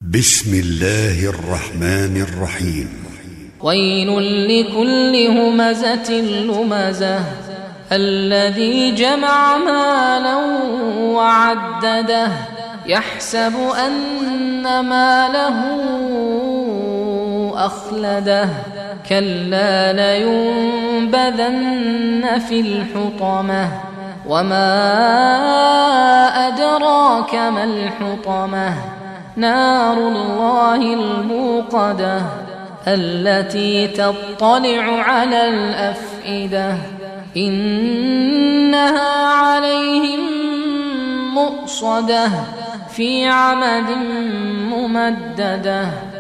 بسم الله الرحمن الرحيم. ويل لكل همزة لمزة الذي جمع مالا وعدده يحسب أن ماله أخلده كلا لينبذن في الحطمة وما أدراك ما الحطمة نار الله الموقدة التي تطلع على الأفئدة إنها عليهم مؤصدة في عمد ممددة.